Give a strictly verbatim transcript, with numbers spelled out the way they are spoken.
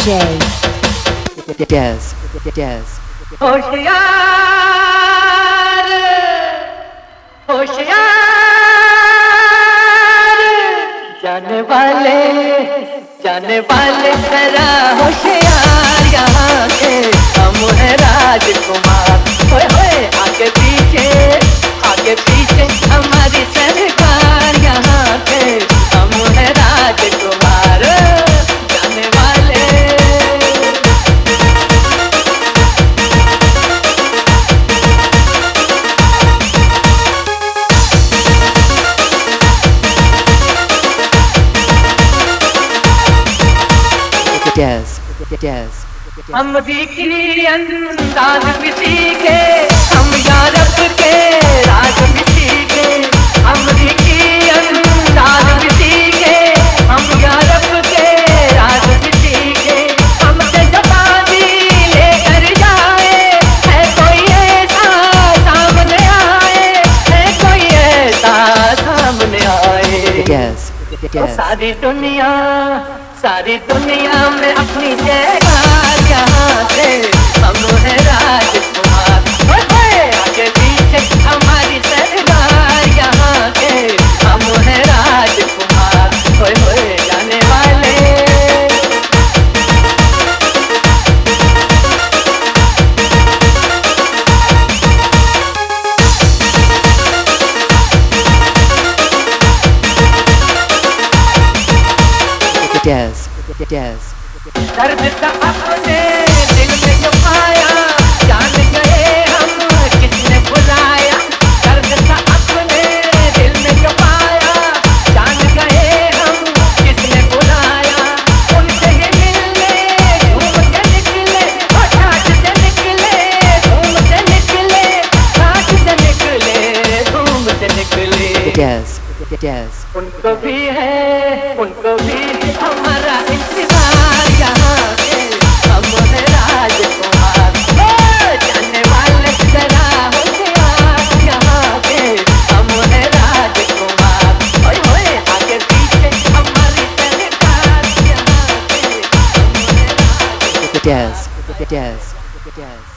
J Dez Dez होशियार होशियार जाने वाले जाने वाले जरा होशियार यहाँ के हम हैं राजकुमार। होए होए आगे पीछे आगे पीछे हमारी सरकार यहाँ के हम हैं राजकुमार जाने वाले। Dez Dez अमरीकी अंदाज भी सीखे हम यूरोप के राज भी सीखे। अमरीकी अंदाज भी सीखे हम यूरोप के राज भी सीखे। हमसे जबानी लेकर जाए है कोई ऐसा सामने आए है कोई ऐसा सामने आए। Dez तो सारी दुनिया सारी दुनिया में अपनी जयकार यहाँ से हम हैं राजकुमार। होए होए आगे पीछे हमारी सरकार यहाँ के हम हैं राजकुमार। होए होए जाने वाले Dez Dez दर्द का अपने दिल में जो पाया जान गए हम किसने बुलाया। दर्द का अपने दिल में जो पाया जान गए हम किसने बुलाया। उनसे ही मिलने घूम के निकले घाट से निकले घूम से निकले घाट से निकले घूम से निकले। Dez Dez उनको भी है उनको भी हमारा इंतजार यहाँ के हम हैं राजकुमार। ओ जाने वाले जरा होशियार यहाँ के हम हैं राजकुमार। ओए होए आगे पीछे हमारी सरकार यहाँ के हम हैं राजकुमार। Dez Dez Dez